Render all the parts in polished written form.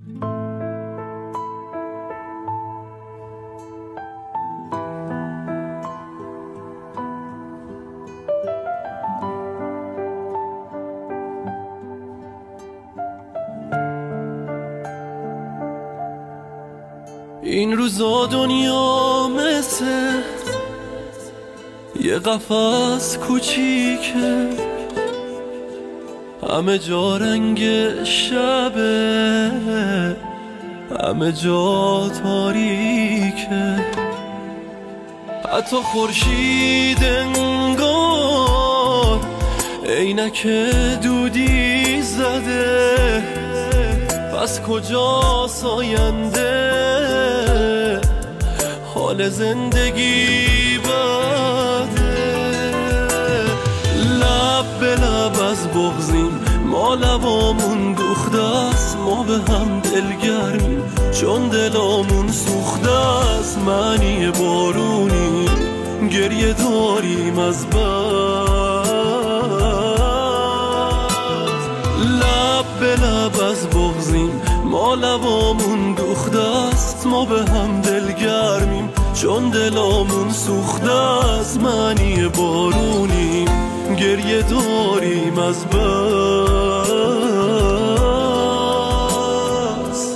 این روزا دنیا مثل یه قفس کوچیکه، همه جا رنگ شبه، همه جا تاریکه، حتی خورشید انگار عینک دودی زده. پس کجاست آینده؟ حال زندگی بده. لب به لب از بغضیم، ما لبامون دوخته است، ما به هم دلگرمیم چون دلامون سوخته است. معنی بارونی گریه داریم از بس. لب به لب از بغضیم، ما لبامون دوخته است، ما به هم دلگرمیم چون دلامون سوخته است. معنی بارونیم گریه داریم از بس.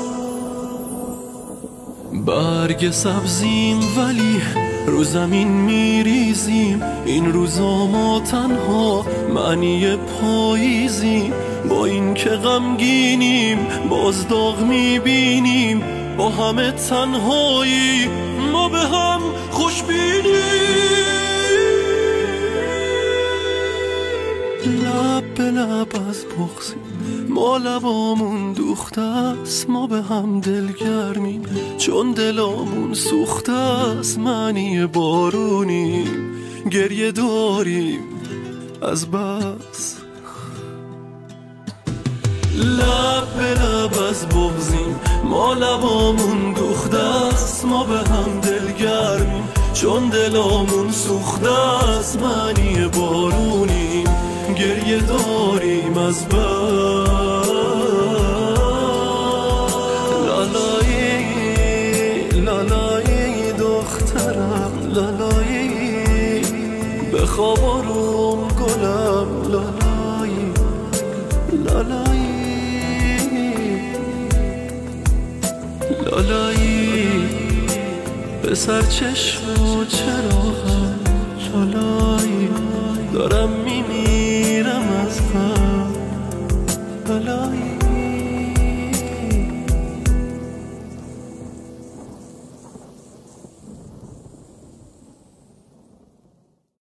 برگ سبزیم ولی رو زمین میریزیم، این روزا ما تنها معنی پاییزیم. با این که غمگینیم باز داغ میبینیم، با همه تنهایی ما به هم خوشبینیم. لب به لب از بغضیم، ما لبامون دوخته است، ما به هم دلگرمیم چون دلامون سوخته است. معنی بارونیم گریه داریم از بس. لب به لب از بغضیم، ما لبامون دوخته است، ما به هم دلگرمیم چون دلامون سوخته است. معنی بارونیم گریه داریم از بس. لالایی لالایی دخترم، لالایی بخواب آروم گلم، لالایی لالایی لالایی به سر چشم و چراغ